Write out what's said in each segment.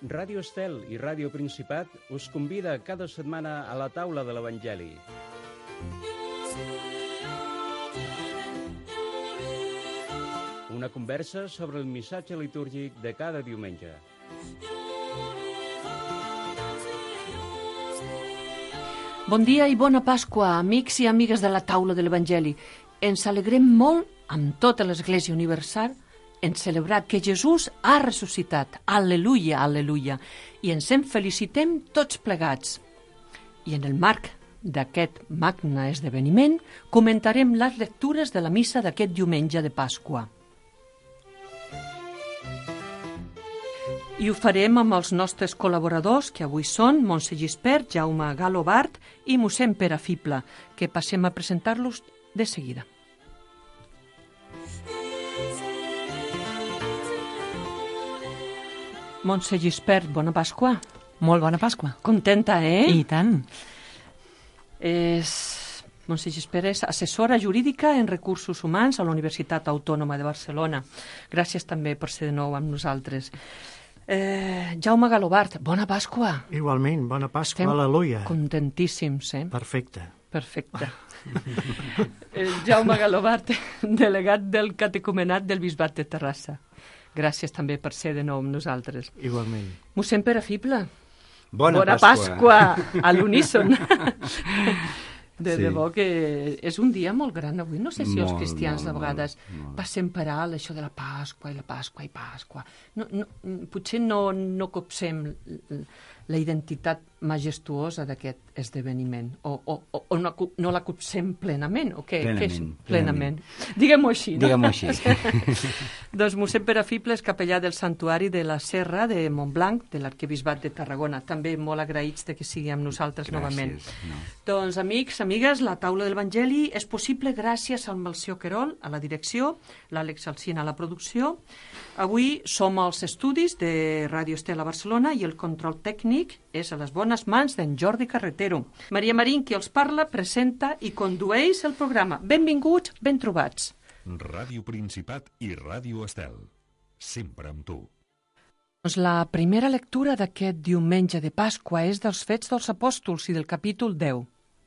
Ràdio Estel i Ràdio Principat us convida cada setmana a la taula de l'Evangeli. Una conversa sobre el missatge litúrgic de cada diumenge. Bon dia i bona Pasqua, amics i amigues de la taula de l'Evangeli. Ens alegrem molt, amb tota l'Església Universal, en celebrar que Jesús ha ressuscitat. Al·leluia, al·leluia. I ens en felicitem tots plegats. I en el marc d'aquest magne esdeveniment comentarem les lectures de la missa d'aquest diumenge de Pasqua. I ho farem amb els nostres col·laboradors, que avui són Montse Gispert, Jaume Galobart i mossèn Pere Fibla, que passem a presentar-los de seguida. Montse Gispert, bona Pasqua. Molt bona Pasqua. Contenta, eh? I tant. Montse Gispert és assessora jurídica en recursos humans a la Universitat Autònoma de Barcelona. Gràcies també per ser de nou amb nosaltres. Jaume Galobart, bona Pasqua. Igualment, bona Pasqua, al·leluia. Contentíssims, eh? Perfecte. Jaume Galobart, delegat del catecumenat del Bisbat de Terrassa. Gràcies també per ser de nou amb nosaltres. Igualment. Mossèn Pere Fibla. Bona Pasqua. A l'uníson. De debò que és un dia molt gran avui. No sé si els cristians de vegades passem per alt això de la Pasqua i la Pasqua i Pasqua. Potser no copsem la identitat majestuosa d'aquest esdeveniment o no la copsem plenament. O què? Plenament. Diguem-ho així, no? Diguem-ho així. Doncs mossèn Pere Fibla és capellà del Santuari de la Serra de Montblanc, de l'Arquebisbat de Tarragona. També molt agraïts de que sigui amb nosaltres novament. Doncs, amics, amigues, la taula de l'Evangeli és possible gràcies al Melcior Querol, a la direcció, l'Àlex Alsina a la producció. Avui som als estudis de Ràdio Estel a Barcelona i el control tècnic és a les bones mans d'en Jordi Carretero. Maria Marín, qui els parla, presenta i condueix el programa. Benvinguts, ben trobats. Ràdio Principat i Ràdio Estel. Sempre amb tu. Doncs la primera lectura d'aquest diumenge de Pasqua és dels Fets dels Apòstols i del capítol 10.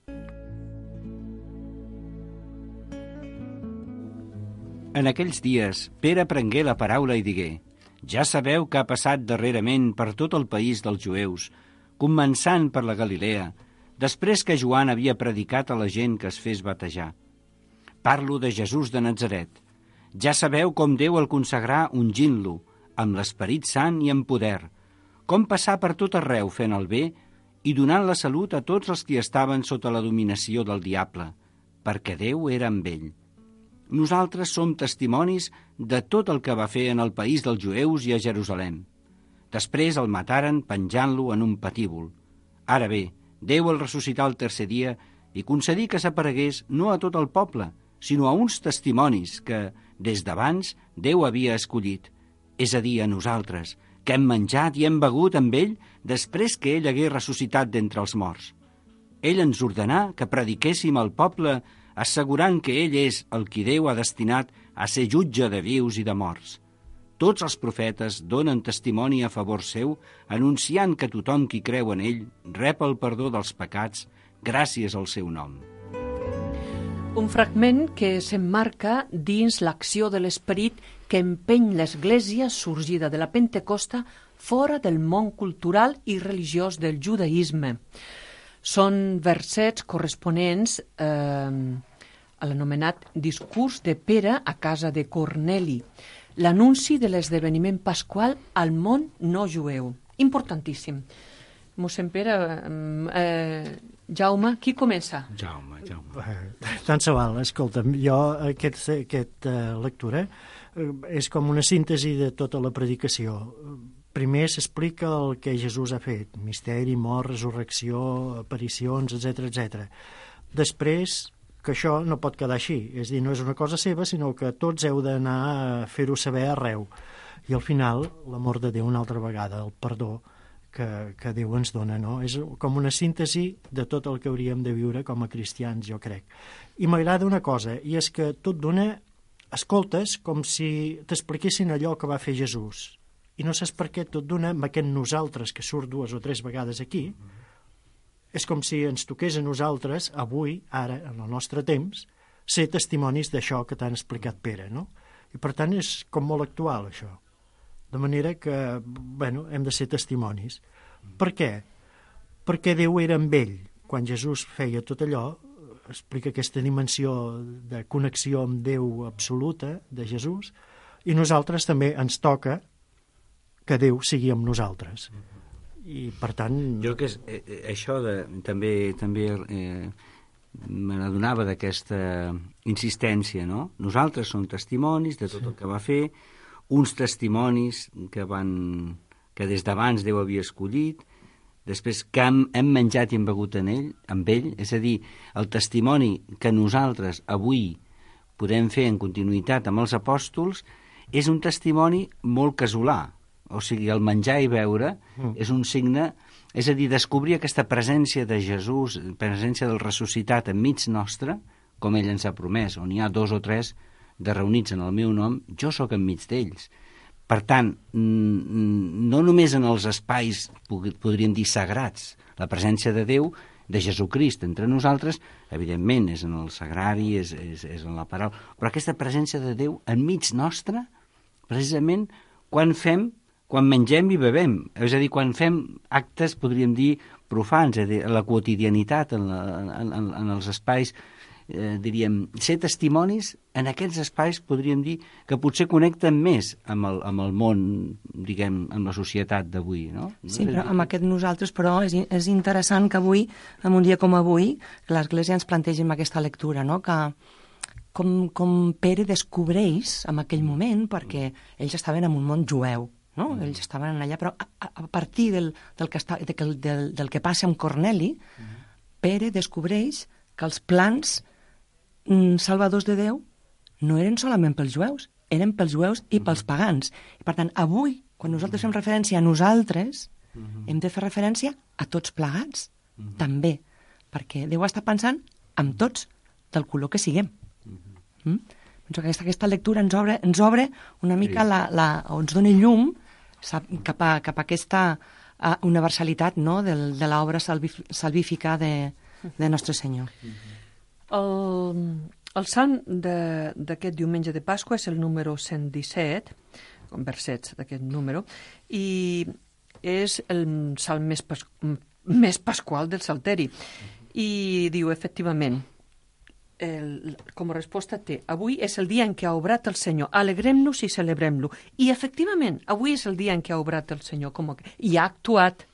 En aquells dies, Pere prengué la paraula i digué: «Ja sabeu què ha passat darrerament per tot el país dels jueus, començant per la Galilea, després que Joan havia predicat a la gent que es fes batejar. Parlo de Jesús de Natzaret. Ja sabeu com Déu el consagrà ungint-lo, amb l'Esperit Sant i amb poder, com passar per tot arreu fent el bé i donant la salut a tots els que estaven sota la dominació del diable, perquè Déu era amb ell. Nosaltres som testimonis de tot el que va fer en el país dels jueus i a Jerusalem. Després el mataren penjant-lo en un patíbul. Ara bé, Déu el ressuscità el tercer dia i concedí que s'aparegués no a tot el poble, sinó a uns testimonis que, des d'abans, Déu havia escollit, és a dir, a nosaltres, que hem menjat i hem begut amb ell després que ell hagués ressuscitat d'entre els morts. Ell ens ordenà que prediquéssim al poble assegurant que ell és el qui Déu ha destinat a ser jutge de vius i de morts. Tots els profetes donen testimoni a favor seu, anunciant que tothom qui creu en ell rep el perdó dels pecats gràcies al seu nom». Un fragment que s'emmarca dins l'acció de l'Esperit que empeny l'Església sorgida de la Pentecosta fora del món cultural i religiós del judaïsme. Són versets corresponents a l'anomenat discurs de Pere a casa de Corneli, l'anunci de l'esdeveniment pasqual al món no jueu. Importantíssim. Mossèn Pere, Jaume, qui comença? Jaume. Tant se val, escolta'm, jo aquesta lectura és com una síntesi de tota la predicació. Primer s'explica el que Jesús ha fet, misteri, mort, resurrecció, aparicions, etc. Després, que això no pot quedar així, és a dir, no és una cosa seva, sinó que tots heu d'anar a fer-ho saber arreu. I al final, l'amor de Déu una altra vegada, el perdó que Déu ens dona, no? És com una síntesi de tot el que hauríem de viure com a cristians, jo crec. I m'agrada una cosa, i és que tot d'una escoltes com si t'expliquessin allò que va fer Jesús. I llavors, quan tu escoltes, tu t'adones que Jesús, que és el que I no saps per què tot d'una, amb aquest nosaltres que surt 2 o 3 vegades aquí, és com si ens toqués a nosaltres, avui, ara, en el nostre temps, ser testimonis d'això que t'han explicat Pere, no? I per tant és com molt actual, això. De manera que, bueno, hem de ser testimonis. Per què? Perquè Déu era amb ell. Quan Jesús feia tot allò, explica aquesta dimensió de connexió amb Déu absoluta de Jesús, i nosaltres també ens toca que Déu sigui amb nosaltres. I, per tant... Jo crec que això també me n'adonava d'aquesta insistència, no? Nosaltres som testimonis de tot el que va fer, uns testimonis que des d'abans Déu havia escollit, després que hem menjat i hem begut amb ell, és a dir, el testimoni que nosaltres avui podem fer en continuïtat amb els apòstols és un testimoni molt casolà. O sigui, el menjar i beure és un signe, és a dir, descobrir aquesta presència de Jesús, presència del ressuscitat enmig nostre, com ell ens ha promès, on hi ha 2 o 3 de reunits en el meu nom, jo sóc enmig d'ells. Per tant, no només en els espais, podríem dir, sagrats, la presència de Déu, de Jesucrist entre nosaltres, evidentment, és en el sagrari, és en la paraula, però aquesta presència de Déu enmig nostre, precisament, quan mengem i bevem, és a dir, quan fem actes, podríem dir, profans, és a dir, la quotidianitat, en els espais, diríem, ser testimonis en aquests espais, podríem dir, que potser connecten més amb el món, diguem, amb la societat d'avui, no? Sí, però amb aquest nosaltres, però, és interessant que avui, en un dia com avui, l'Església ens plantegi amb aquesta lectura, no?, que com Pere descobreix en aquell moment, perquè ells estaven en un món jueu, no? Ells estaven allà, però a partir del que passa amb Corneli, Pere descobreix que els plans salvadors de Déu no eren solament pels jueus, eren pels jueus i pels pagans. I, per tant, avui, quan nosaltres fem referència a nosaltres, hem de fer referència a tots plegats, també, perquè Déu està pensant amb tots, del color que siguem. Aquesta lectura ens obre una mica o ens dona llum cap a aquesta universalitat, no?, de l'obra salvífica de Nostre Senyor. El salm d'aquest diumenge de Pasqua és el número 117, versets d'aquest número, i és el salm més pasqual del Salteri. I diu, efectivament, com a resposta té: avui és el dia en què ha obrat el Senyor, alegrem-nos i celebrem-lo. I efectivament, avui és el dia en què ha obrat el Senyor, i ha actuat.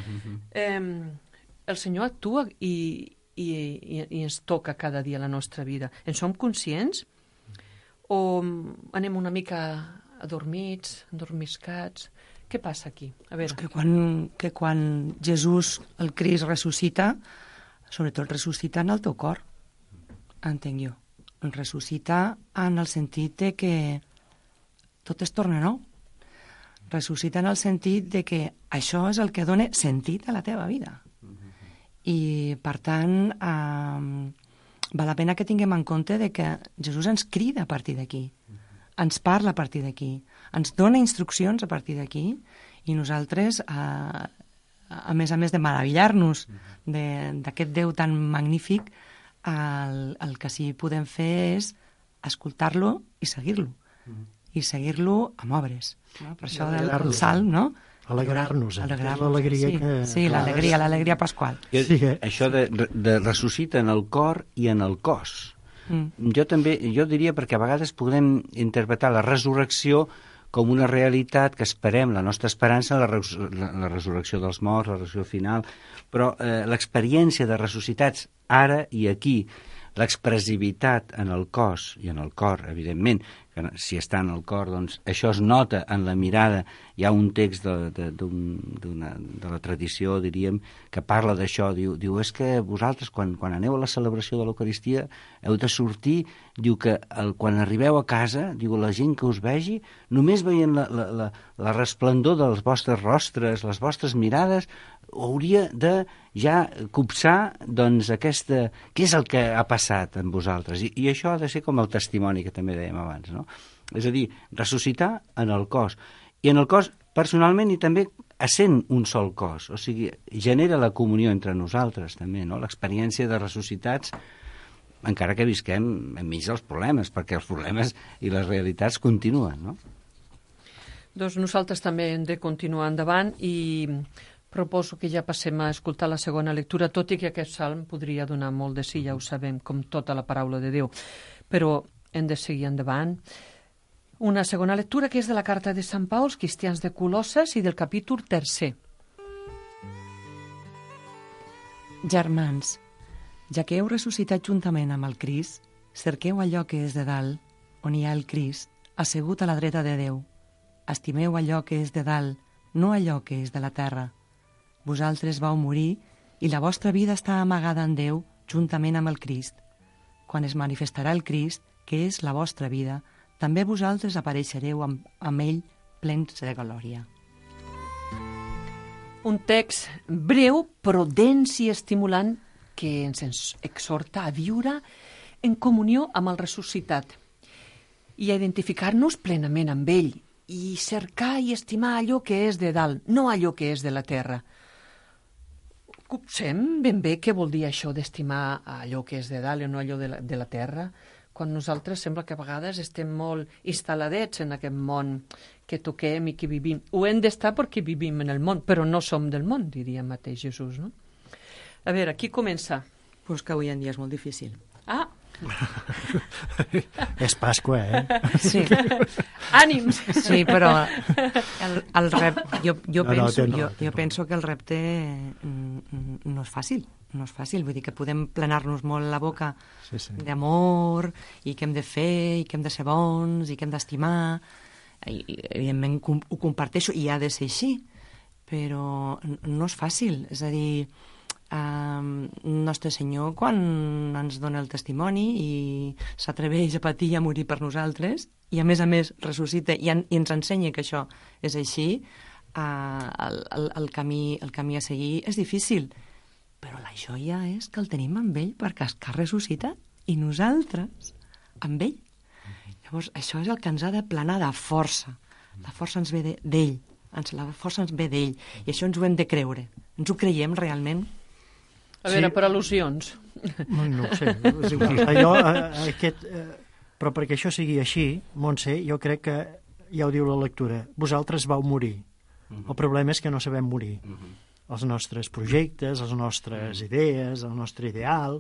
El Senyor actua i ens toca cada dia la nostra vida. En som conscients? O anem una mica adormits, endormiscats? Què passa aquí? A veure. Que quan Jesús, el Crist, ressuscita, sobretot ressuscita en el teu cor, entenc jo. El ressuscita en el sentit de que tot es torna nou. Ressuscita en el sentit de que això és el que dona sentit a la teva vida. I, per tant, val la pena que tinguem en compte de que Jesús ens crida a partir d'aquí, ens parla a partir d'aquí, ens dona instruccions a partir d'aquí, i nosaltres, a més de meravellar-nos d'aquest Déu tan magnífic, el que sí podem fer és escoltar-lo i seguir-lo. I seguir-lo amb obres. No? Per això del salm, no? Alegrar-nos. L'alegria sí, que... Sí, l'alegria pasqual. Això de ressuscita en el cor i en el cos. Jo diria, perquè a vegades podem interpretar la resurrecció com una realitat que esperem, la nostra esperança, la resurrecció dels morts, la resurrecció final, però l'experiència de ressuscitats ara i aquí, l'expressivitat en el cos i en el cor, evidentment, que si està en el cor, doncs això es nota en la mirada. Hi ha un text de la tradició, diríem, que parla d'això. Diu, és que vosaltres, quan aneu a la celebració de l'Eucaristia, heu de sortir, diu que quan arribeu a casa, diu, la gent que us vegi, només veient la resplendor dels vostres rostres, les vostres mirades, hauria de ja copsar, doncs, què és el que ha passat amb vosaltres. I això ha de ser com el testimoni que també dèiem abans, no? És a dir, ressuscitar en el cos. I en el cos personalment i també essent un sol cos, o sigui, genera la comunió entre nosaltres també, no? L'experiència de ressuscitats, encara que visquem enmig dels problemes, perquè els problemes i les realitats continuen, no? Doncs nosaltres també hem de continuar endavant i proposo que ja passem a escoltar la segona lectura, tot i que aquest salm podria donar molt de sí, ja ho sabem, com tota la paraula de Déu, però hem de seguir endavant. Una segona lectura que és de la carta de Sant Pau als cristians de Colosses i del capítol 3. Germans, ja que heu ressuscitat juntament amb el Crist, cerqueu allò que és de dalt, on hi ha el Crist, assegut a la dreta de Déu. Estimeu allò que és de dalt, no allò que és de la terra. Vosaltres vau morir i la vostra vida està amagada en Déu juntament amb el Crist. Quan es manifestarà el Crist, que és la vostra vida, també vosaltres apareixereu amb ell plens de glòria. Un text breu, però dens i estimulant que ens exhorta a viure en comunió amb el ressuscitat i a identificar-nos plenament amb ell i cercar i estimar allò que és de dalt, no allò que és de la terra. Copsem ben bé què vol dir això d'estimar allò que és de dalt i no allò de la terra? Quan nosaltres sembla que a vegades estem molt instal·ladets en aquest món que toquem i que vivim. Ho hem d'estar perquè vivim en el món, però no som del món, diria mateix Jesús, no? A veure, qui comença? Pues que avui en dia és molt difícil. Ah! És Pasqua, Sí. Ànims! Sí, però jo no. penso que el repte no és fàcil. No és fàcil, vull dir que podem plenar-nos molt la boca d'amor i què hem de fer, i què hem de ser bons, i què hem d'estimar. I, evidentment ho comparteixo i ha de ser així, però no és fàcil. És a dir, Nostre Senyor, quan ens dona el testimoni i s'atreveix a patir i a morir per nosaltres, i a més ressuscita i ens ensenya que això és així, el camí a seguir és difícil. Però la joia és que el tenim amb ell perquè ha ressuscitat i nosaltres amb ell. Llavors, això és el que ens ha de planar de força. La força ens ve d'ell. La força ens ve d'ell. I això ens ho hem de creure. Ens ho creiem realment? A veure, per al·lusions. No ho sé, és igual. Però perquè això sigui així, Montse, jo crec que ja ho diu la lectura. Vosaltres vau morir. El problema és que no sabem morir. Els nostres projectes, les nostres idees, el nostre ideal,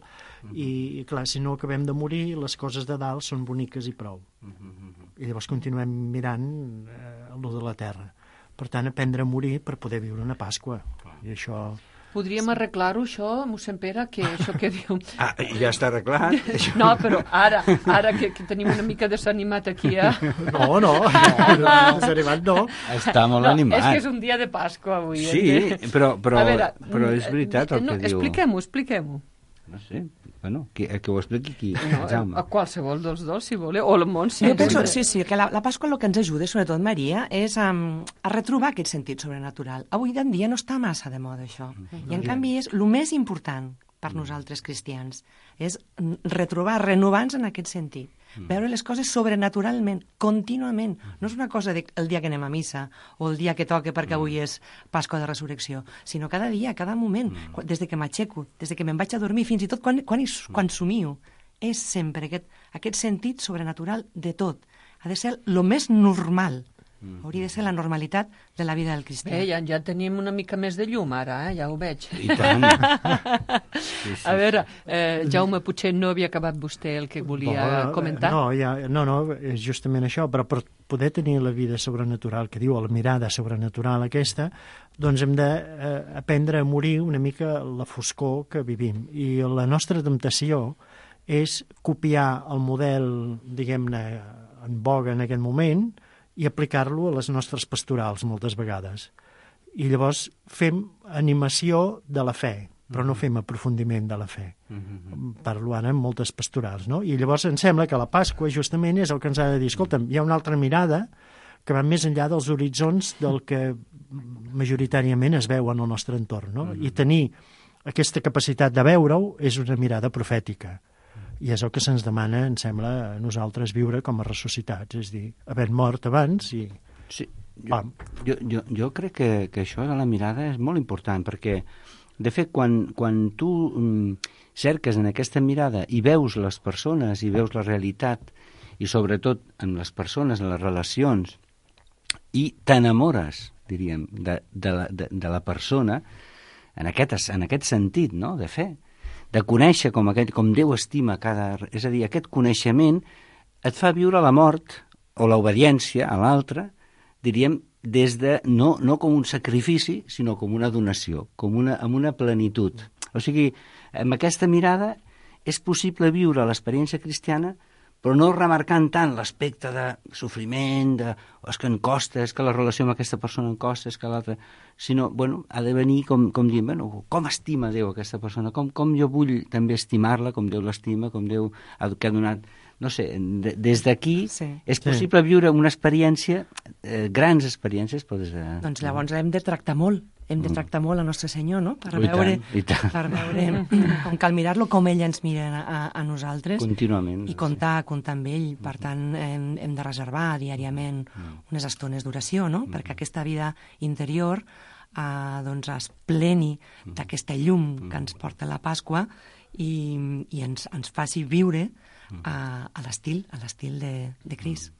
i clar, si no acabem de morir, les coses de dalt són boniques i prou. I llavors continuem mirant el de la terra. Per tant, aprendre a morir per poder viure una Pasqua. I això... Podríem arreglar-ho, això, mossèn Pere, que això que diu... Ah, ja està arreglat? No, però ara que tenim una mica desanimat aquí, No, desanimat no. Està molt animat. És que és un dia de Pasqua avui. Sí, però és veritat el que diu. Expliquem-ho. No sé, bueno, que ho expliqui qui? No, a qualsevol dels dos, si voleu, o el Montse. Jo penso, sí, que la Pasqua el que ens ajuda, sobretot Maria, és a retrobar aquest sentit sobrenatural. Avui en dia no està massa de moda, això. I en canvi és el més important per nosaltres cristians. És retrobar, renovar-nos en aquest sentit. Veure les coses sobrenaturalment, contínuament. No és una cosa el dia que anem a missa o el dia que toca perquè avui és Pasqua de Resurrecció, sinó cada dia, cada moment, des que m'aixeco, des que me'n vaig a dormir, fins i tot quan somio. És sempre aquest sentit sobrenatural de tot. Ha de ser el més normal. Hauria de ser la normalitat de la vida del cristià. Bé, ja tenim una mica més de llum ara, ja ho veig. I tant. Sí. A veure, Jaume, potser no havia acabat vostè el que volia comentar? No, és justament això, però per poder tenir la vida sobrenatural, que diu la mirada sobrenatural aquesta, doncs hem d'aprendre a morir una mica la foscor que vivim. I la nostra temptació és copiar el model, diguem-ne, en boga en aquest moment, i aplicar-lo a les nostres pastorals moltes vegades. I llavors fem animació de la fe, però no fem aprofundiment de la fe. Parlo ara en moltes pastorals, no? I llavors em sembla que la Pasqua justament és el que ens ha de dir, escolta'm, hi ha una altra mirada que va més enllà dels horitzons del que majoritàriament es veu en el nostre entorn, no? I tenir aquesta capacitat de veure-ho és una mirada profètica. I és el que se'ns demana, em sembla, a nosaltres viure com a ressuscitats, és dir, havent mort abans i... Sí, Jo crec que això de la mirada és molt important, perquè, de fet, quan tu cerques en aquesta mirada i veus les persones i veus la realitat, i sobretot en les persones, en les relacions, i t'enamores, diríem, de la persona, en aquest sentit, no?, de fer, de conèixer com Déu estima És a dir, aquest coneixement et fa viure la mort o l'obediència a l'altre, diríem, no com un sacrifici, sinó com una donació, amb una plenitud. O sigui, amb aquesta mirada és possible viure l'experiència cristiana, però no remarcant tant l'aspecte de sofriment, és que em costa, és que la relació amb aquesta persona em costa, és que l'altra... Sinó, ha de venir com dient, com estima Déu aquesta persona, com jo vull també estimar-la, com Déu l'estima, com Déu que ha donat... No sé, des d'aquí és possible viure una experiència, grans experiències, però des de... Doncs llavors hem de tractar molt. Hem de tractar molt a Nostre Senyor, no? Per veure com cal mirar-lo, com ell ens mira a nosaltres. Contínuament. I comptar amb ell. Per tant, hem de reservar diàriament unes estones d'oració, no? Perquè aquesta vida interior es pleni d'aquesta llum que ens porta la Pasqua i ens faci viure a l'estil de Crist.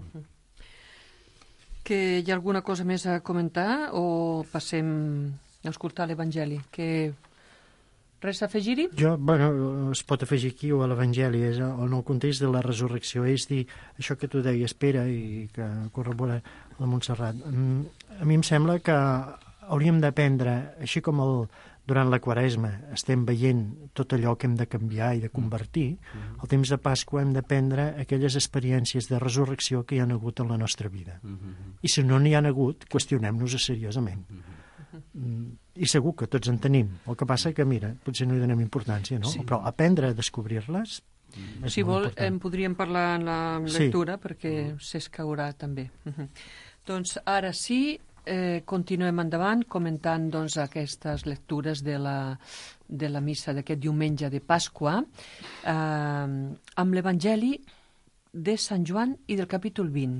Que hi ha alguna cosa més a comentar o passem a escoltar l'Evangeli? Res a afegir-hi? Es pot afegir aquí o a l'Evangeli, en el context de la resurrecció, és dir, això que tu deies, Pere, i que corrobora la Montserrat. A mi em sembla que hauríem d'aprendre, així com durant la Quaresma estem veient tot allò que hem de canviar i de convertir, al temps de Pasqua hem d'aprendre aquelles experiències de resurrecció que hi ha hagut en la nostra vida. I si no n'hi ha hagut, qüestionem-nos seriosament. I segur que tots en tenim. El que passa que, mira, potser no hi donem importància, no? Però aprendre a descobrir-les si vol, en podríem parlar en la lectura, perquè s'escaurà també. Doncs ara sí, continuem endavant comentant aquestes lectures de la missa d'aquest diumenge de Pasqua amb l'Evangeli de Sant Joan i del capítol 20.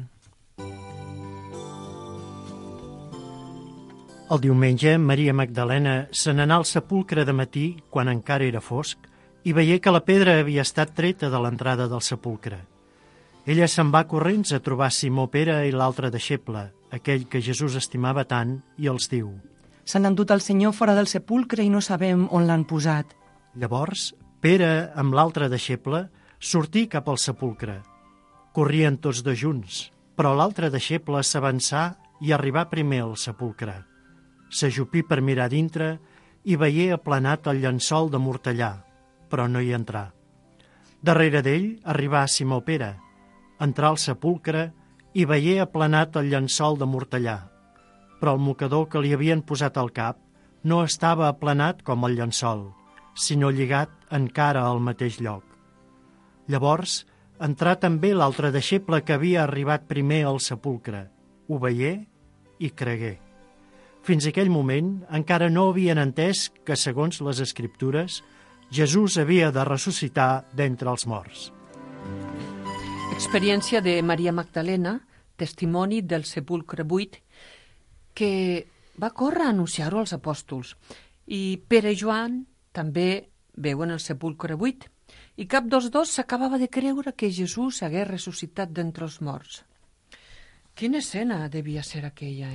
El diumenge, Maria Magdalena se n'anà al sepulcre de matí quan encara era fosc i veié que la pedra havia estat treta de l'entrada del sepulcre. Ella se'n va corrents a trobar Simó Pere i l'altre deixeble, aquell que Jesús estimava tant, i els diu: s'han endut el Senyor fora del sepulcre i no sabem on l'han posat. Llavors, Pere, amb l'altre deixeble, sortí cap al sepulcre. Corrien tots dos junts, però l'altre deixeble s'avançà i arribà primer al sepulcre. S'ajupí per mirar dintre i veié aplanat el llençol de mortellà, però no hi entrà. Darrere d'ell arribà Simó Pere. Entrà al sepulcre i veié aplanat el llençol de mortellà, però el mocador que li havien posat al cap no estava aplanat com el llençol, sinó lligat encara al mateix lloc. Llavors entrà també l'altre deixeble que havia arribat primer al sepulcre. Ho veié i cregué. Fins aquell moment encara no havien entès que, segons les Escriptures, Jesús havia de ressuscitar d'entre els morts. Experiència de Maria Magdalena, testimoni del sepulcre buit, que va córrer a anunciar-ho als apòstols. I Pere i Joan també veuen el sepulcre buit. I cap dels dos s'acabava de creure que Jesús hagués ressuscitat d'entre els morts. Quina escena devia ser aquella,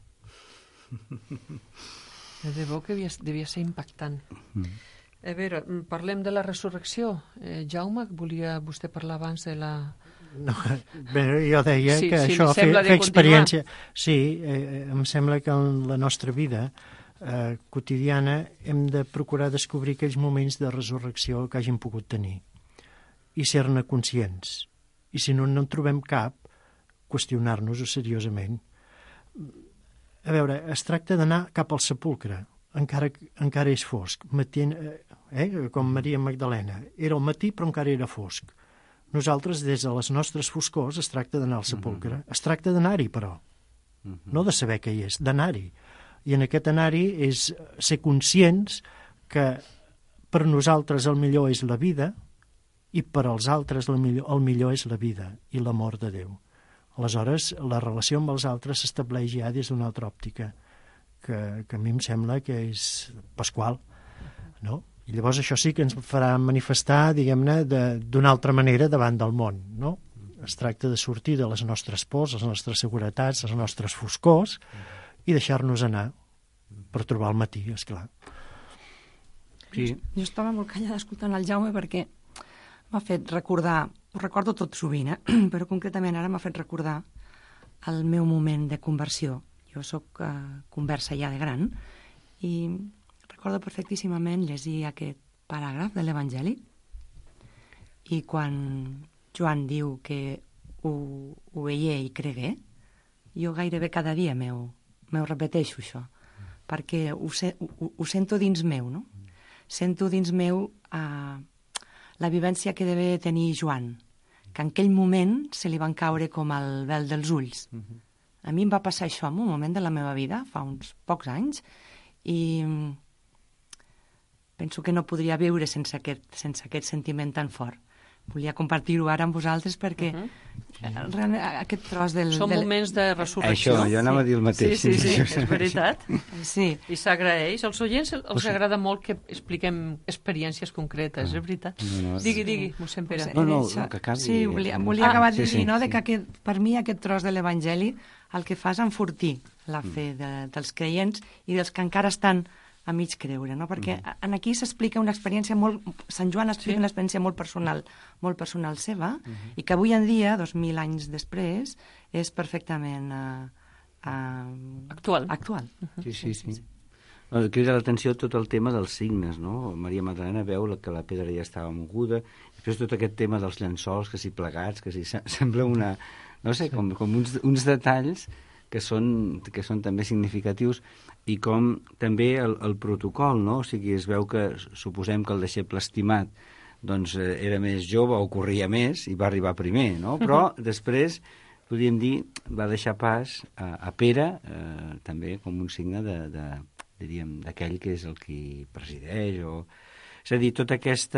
De debò que devia ser impactant. A veure, parlem de la resurrecció. Jaume, volia vostè parlar abans de la... No, bé, jo deia que això, fer experiència... Sí, em sembla que en la nostra vida quotidiana hem de procurar descobrir aquells moments de resurrecció que hagin pogut tenir i ser-ne conscients. I si no en trobem cap, qüestionar-nos-ho seriosament. A veure, es tracta d'anar cap al sepulcre, encara és fosc, com Maria Magdalena. Era al matí però encara era fosc. Nosaltres, des de les nostres foscors, es tracta d'anar al sepulcre. Es tracta d'anar-hi, però. No de saber què hi és, d'anar-hi. I en aquest anar-hi és ser conscients que per nosaltres el millor és la vida i per als altres el millor és la vida i l'amor de Déu. Aleshores, la relació amb els altres s'estableix ja des d'una altra òptica, que a mi em sembla que és pasqual, no? I llavors això sí que ens farà manifestar, diguem-ne, d'una altra manera davant del món, no? Es tracta de sortir de les nostres pors, les nostres seguretats, les nostres foscors, i deixar-nos anar per trobar el matí, esclar. Sí. Jo estava molt callada escoltant el Jaume perquè m'ha fet recordar, ho recordo tot sovint, però concretament ara m'ha fet recordar el meu moment de conversió. Jo sóc conversa ja de gran i recordo perfectíssimament llegir aquest paràgraf de l'Evangeli i quan Joan diu que ho veié i cregué, jo gairebé cada dia m'ho repeteixo això, perquè ho sento dins meu, no? Sento dins meu la vivència que deve tenir Joan, que en aquell moment se li van caure com el vel dels ulls. A mi em va passar això en un moment de la meva vida, fa uns pocs anys, i penso que no podria viure sense aquest sentiment tan fort. Volia compartir-ho ara amb vosaltres perquè realment aquest tros del... Són moments de resurrecció. Això, jo anava a dir el mateix. Sí, és veritat. Sí. I s'agraeix. Als oients els agrada molt que expliquem experiències concretes, és veritat. Digui, mossèn Pere. No, que acabi... Sí, volia acabar de dir, no?, que per mi aquest tros de l'Evangeli el que fa és enfortir la fe dels creients i dels que encara estan a mig creure, no? Perquè en aquí s'explica una experiència molt... Sant Joan explica una experiència molt personal seva, i que avui en dia, 2000 anys després, és perfectament actual. Sí. Crida l'atenció tot el tema dels signes, no? Maria Magdalena veu que la pedra ja estava moguda, després tot aquest tema dels llençols, que si plegats, que si sembla una... No sé, com uns detalls que són també significatius, i com també el protocol, no? O sigui, es veu que suposem que el deixeble estimat doncs era més jove o corria més i va arribar primer, no? Però després, podríem dir, va deixar pas a Pere, també com un signe diríem, d'aquell que és el qui presideix, és a dir, tot aquest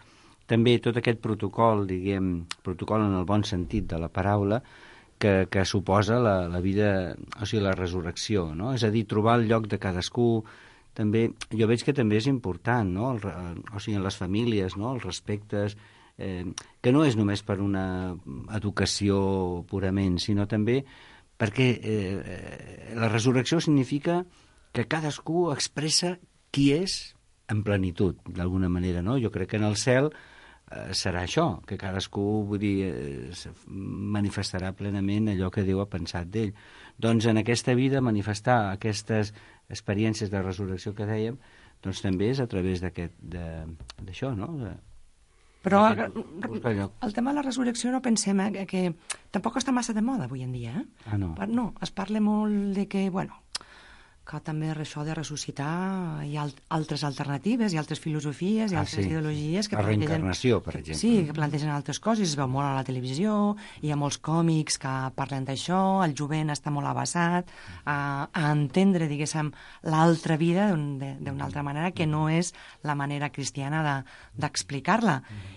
protocol, diguem, protocol en el bon sentit de la paraula, que suposa la vida, o sigui, la resurrecció, no? És a dir, trobar el lloc de cadascú, també, jo veig que també és important, no? O sigui, en les famílies, no? Els respectes, que no és només per una educació purament, sinó també perquè la resurrecció significa que cadascú expressa qui és en plenitud, d'alguna manera, no? Jo crec que en el cel serà això, que cadascú, vull dir, manifestarà plenament allò que Déu ha pensat d'ell. Doncs en aquesta vida manifestar aquestes experiències de resurrecció que dèiem, doncs també és a través d'això, no? Però el tema de la resurrecció no pensem que tampoc està massa de moda avui en dia, No. No, es parla molt de que, que també això de ressuscitar hi ha altres alternatives, hi ha altres filosofies, hi ha altres ideologies que la reencarnació, per exemple. Sí, que plantegen altres coses, es veu molt a la televisió, hi ha molts còmics que parlen d'això, el jovent està molt avançat a entendre, diguéssim, l'altra vida d'una altra manera que no és la manera cristiana d'explicar-la.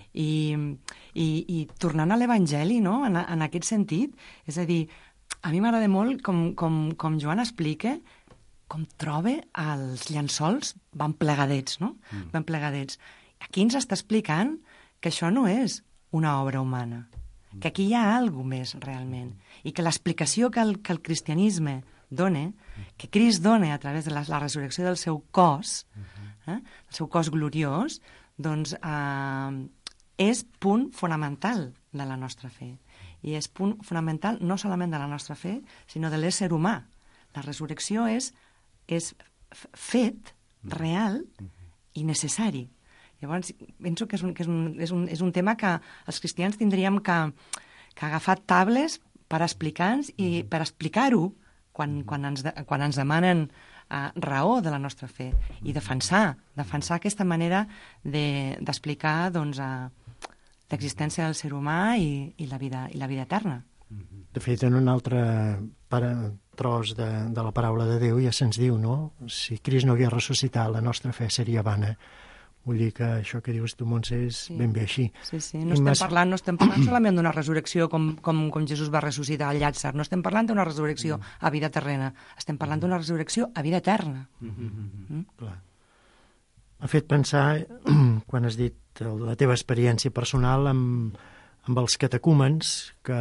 I tornant a l'Evangeli, no?, en aquest sentit, és a dir, a mi m'agrada molt com Joan explica com troba els llençols van plegadets, no? Van plegadets. Aquí ens està explicant que això no és una obra humana, que aquí hi ha alguna més realment, i que l'explicació que el cristianisme dona, que Crist dona a través de la resurrecció del seu cos, el seu cos gloriós, doncs és punt fonamental de la nostra fe. I és punt fonamental no solament de la nostra fe, sinó de l'ésser humà. La resurrecció és fet, real i necessari. Llavors, penso que és un tema que els cristians tindríem que agafar tables per explicar-nos i per explicar-ho quan ens demanen raó de la nostra fe i defensar aquesta manera d'explicar l'existència del ser humà i la vida eterna. De fet, en un altre tros de la paraula de Déu ja se'ns diu, no? Si Crist no hagués ressuscitat, la nostra fe seria vana. Vull dir que això que dius tu, Montse, és ben bé així. Sí. No estem parlant solament d'una resurrecció com Jesús va ressuscitar al Llàtzer. No estem parlant d'una resurrecció a vida terrena. Estem parlant d'una resurrecció a vida eterna. Clar. M'ha fet pensar, quan has dit la teva experiència personal amb els catecúmens que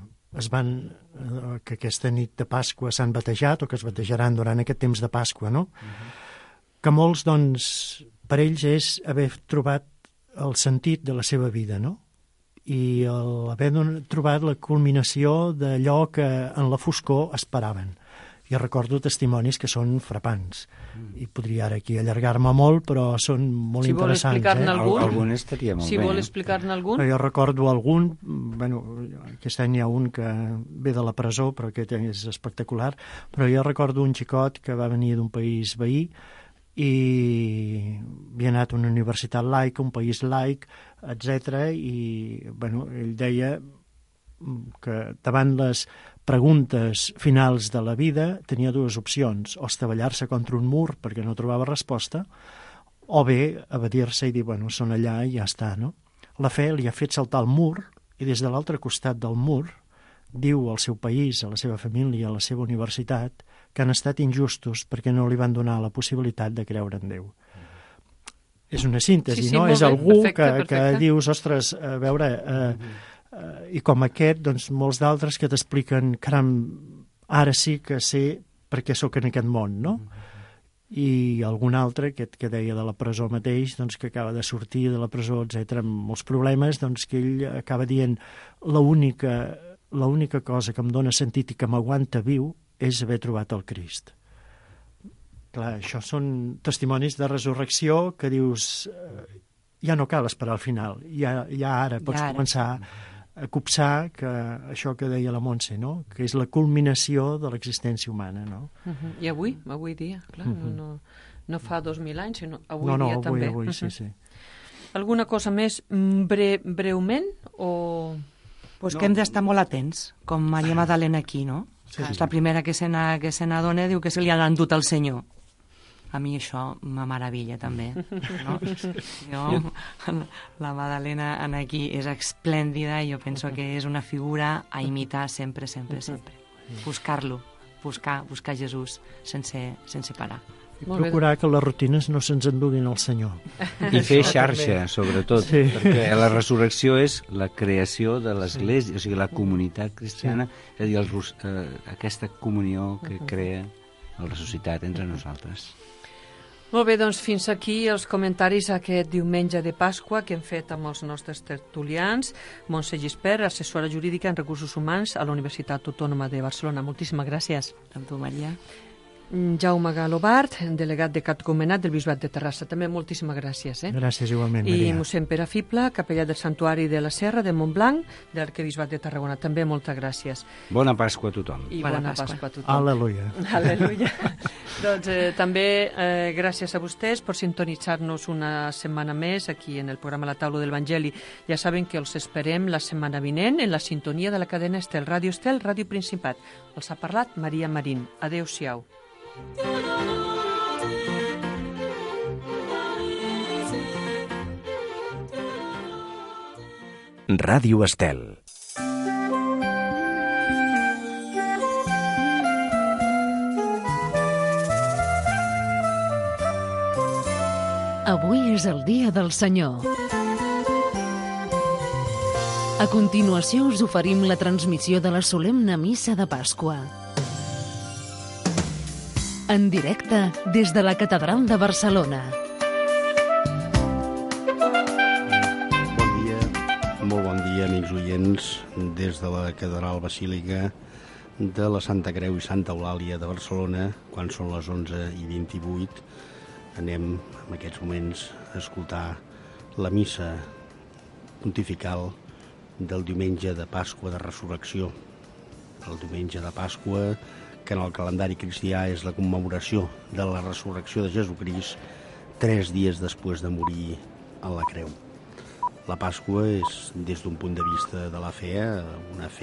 aquesta nit de Pasqua s'han batejat o que es batejaran durant aquest temps de Pasqua, no? Que molts, doncs, per ells és haver trobat el sentit de la seva vida, no? I haver trobat la culminació d'allò que en la foscor esperaven. I recordo testimonis que són frapants. I podria ara aquí allargar-me molt, però són molt interessants. Si vol explicar-ne algun, algun estaria molt si bé. vol explicar-ne algun. Jo recordo algun, aquest any hi ha un que ve de la presó, però aquest és espectacular, però jo recordo un xicot que va venir d'un país veí i havia anat a una universitat laica, un país laic, etc. I ell deia que davant les preguntes finals de la vida tenia dues opcions, o estavellar-se contra un mur perquè no trobava resposta, o bé evadir-se i dir, són allà i ja està, no? La fe li ha fet saltar el mur i des de l'altre costat del mur diu al seu país, a la seva família, a la seva universitat, que han estat injustos perquè no li van donar la possibilitat de creure en Déu. És una síntesi, no? És algú que dius, ostres, a veure... I com aquest, doncs, molts d'altres que t'expliquen, caram, ara sí que sé per què sóc en aquest món, no? I algun altre, aquest que deia de la presó mateix, doncs, que acaba de sortir de la presó, etc amb molts problemes, doncs que ell acaba dient l'única cosa que em dóna sentit i que m'aguanta viu és haver trobat el Crist. Clar, això són testimonis de resurrecció que dius, ja no cal esperar al final, ja ara pots començar a copsar que això que deia la Montse, no? Que és la culminació de l'existència humana, no? I avui dia, clar, no fa 2.000 anys, sinó avui dia també. Avui, sí. Alguna cosa més breument o...? Pues que hem d'estar molt atents, com Maria Magdalena aquí, no? Sí. És la primera que se n'adona, diu que se li ha endut al Senyor. A mi això me meravella també, no? La Magdalena aquí és esplèndida i jo penso que és una figura a imitar sempre. Buscar-lo, buscar Jesús sense parar. I procurar que les rutines no se'ns enduguin al Senyor. I fer xarxa, sobretot, perquè la resurrecció és la creació de l'Església, o sigui, la comunitat cristiana, és a dir, aquesta comunió que crea el ressuscitat entre nosaltres. Molt bé, doncs fins aquí els comentaris aquest diumenge de Pasqua que hem fet amb els nostres tertulians. Montse Gispert, assessora jurídica en recursos humans a la Universitat Autònoma de Barcelona. Moltíssimes gràcies. Amb tu, Maria. Jaume Galobart, delegat de catecumenat del Bisbat de Terrassa. També moltíssimes gràcies. Gràcies igualment, Maria. I mossèn Pere Fibla, capellà del Santuari de la Serra de Montblanc, de l'Arquebisbat de Tarragona. També moltes gràcies. Bona Pasqua a tothom. I bona Pasqua a tothom. Aleluia. Doncs també gràcies a vostès per sintonitzar-nos una setmana més aquí en el programa La Taula de l'Evangeli. Ja saben que els esperem la setmana vinent en la sintonia de la cadena Estel, Ràdio Estel, Ràdio Principat. Els ha parlat Maria Marín. Adéu-siau. Ràdio Estel. Avui és el dia del Senyor. A continuació us oferim la transmissió de la solemne missa de Pasqua. En directe des de la Catedral de Barcelona. Molt bon dia, amics oients, des de la Catedral Basílica de la Santa Creu i Santa Eulàlia de Barcelona, quan són les 11:28, anem en aquests moments a escoltar la missa pontifical del diumenge de Pasqua de Resurrecció. El diumenge de Pasqua, que en el calendari cristià és la commemoració de la resurrecció de Jesucrist 3 dies després de morir a la creu. La Pasqua és, des d'un punt de vista de la fe, una fe